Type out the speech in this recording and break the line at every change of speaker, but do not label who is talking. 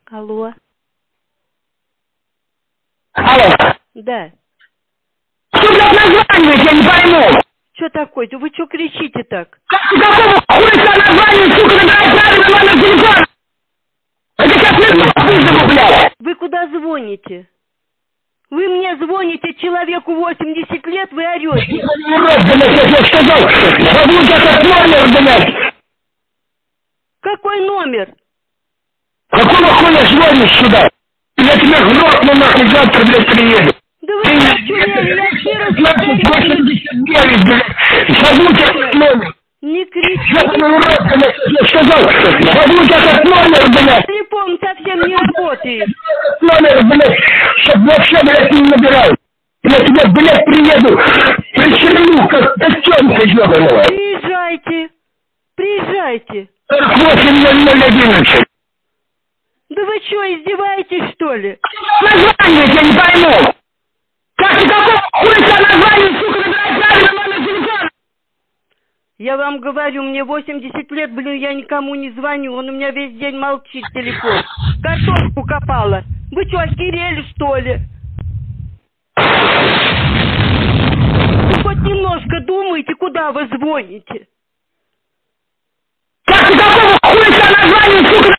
Алло.
Алло.
Да.
Что, блядь, названиваете, я не пойму.
Что такое? Вы что кричите так?
Какого хуя название, сука, набирать правильно номер телефона? Это сейчас не вызову, блядь.
Вы куда звоните? Вы мне звоните, человеку 80 лет, вы орете.
Блядь, я сказал, забудь этот номер, блядь.
Какой номер?
Какого хуя звонишь сюда? Я тебя грохну нахуй, завтра, блядь, приеду.
Да вы очумели, я еще раз повторю.
89, блядь. Забудь этот номер.
Не
Я
кричите.
тебе урод, блядь, я сказал, забудь этот номер, блядь.
Телефон совсем не работает.
Номер, блядь, чтоб вообще, блядь, не набирал. Я тебя, блядь, приеду, прищемлю, как котенка ебаного.
Приезжайте. Приезжайте.
48-00-11.
Да вы что, издеваетесь, что ли?
Название я не пойму. Как ты какого хуя название, сука, набирать правильно номер телефона?
Я вам говорю, мне 80 лет, блин, я никому не звоню, он у меня весь день молчит, телефон. Картошку копала. Вы что, охерели, что ли? Вы хоть немножко думаете, куда вы звоните?
Как ты какого хуя название, сука,